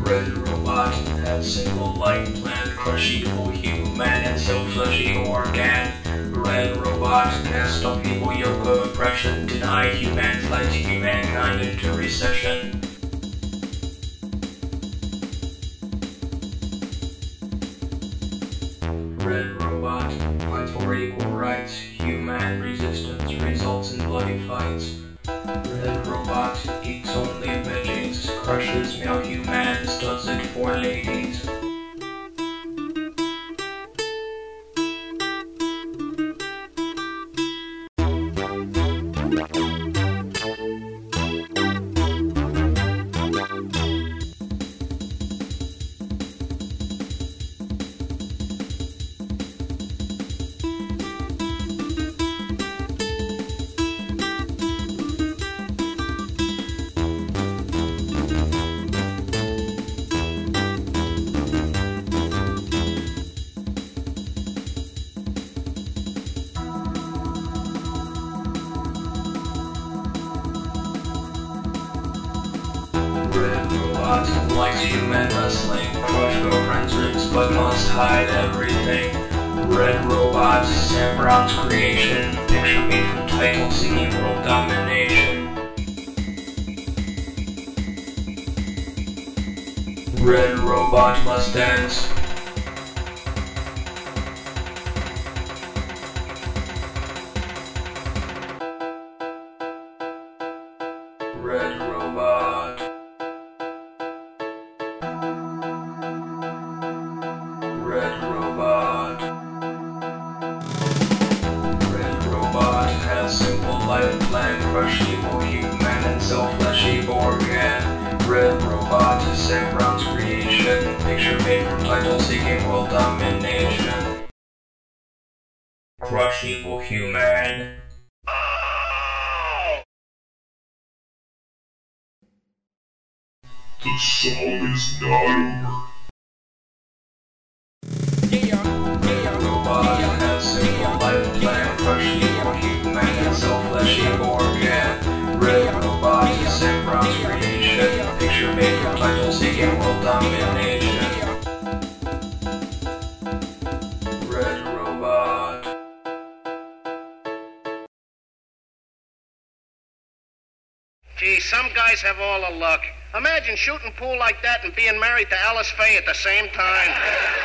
Red robot has single life plan, crush evil human and self-fleshy organ. Red robot can stop evil Yoko oppression, deny human's life to humankind into recession. Red robot fights for equal rights, human resistance results in bloody fights. Red robot eats only veggies, crushes male humans, does it for ladies. Red robot likes human wrestling, crush girlfriend's ribs but must hide everything. Red robot, Sam Brown's creation, picture made from title singing world domination. Red robot must dance. Red robot. Red robot. Red robot has simple life plan, crush evil human and self-fleshy organ. Red robot is Sam Brown's creation, picture made from title seeking world domination. Crush evil human. The song is not over. Robot has simple life plan, crush evil human and self-fleshy organ. Red robot is Sam Brown's creation, picture made from title seeking world domination. Red robot. Gee, some guys have all the luck. Imagine shooting pool like that and being married to Alice Faye at the same time.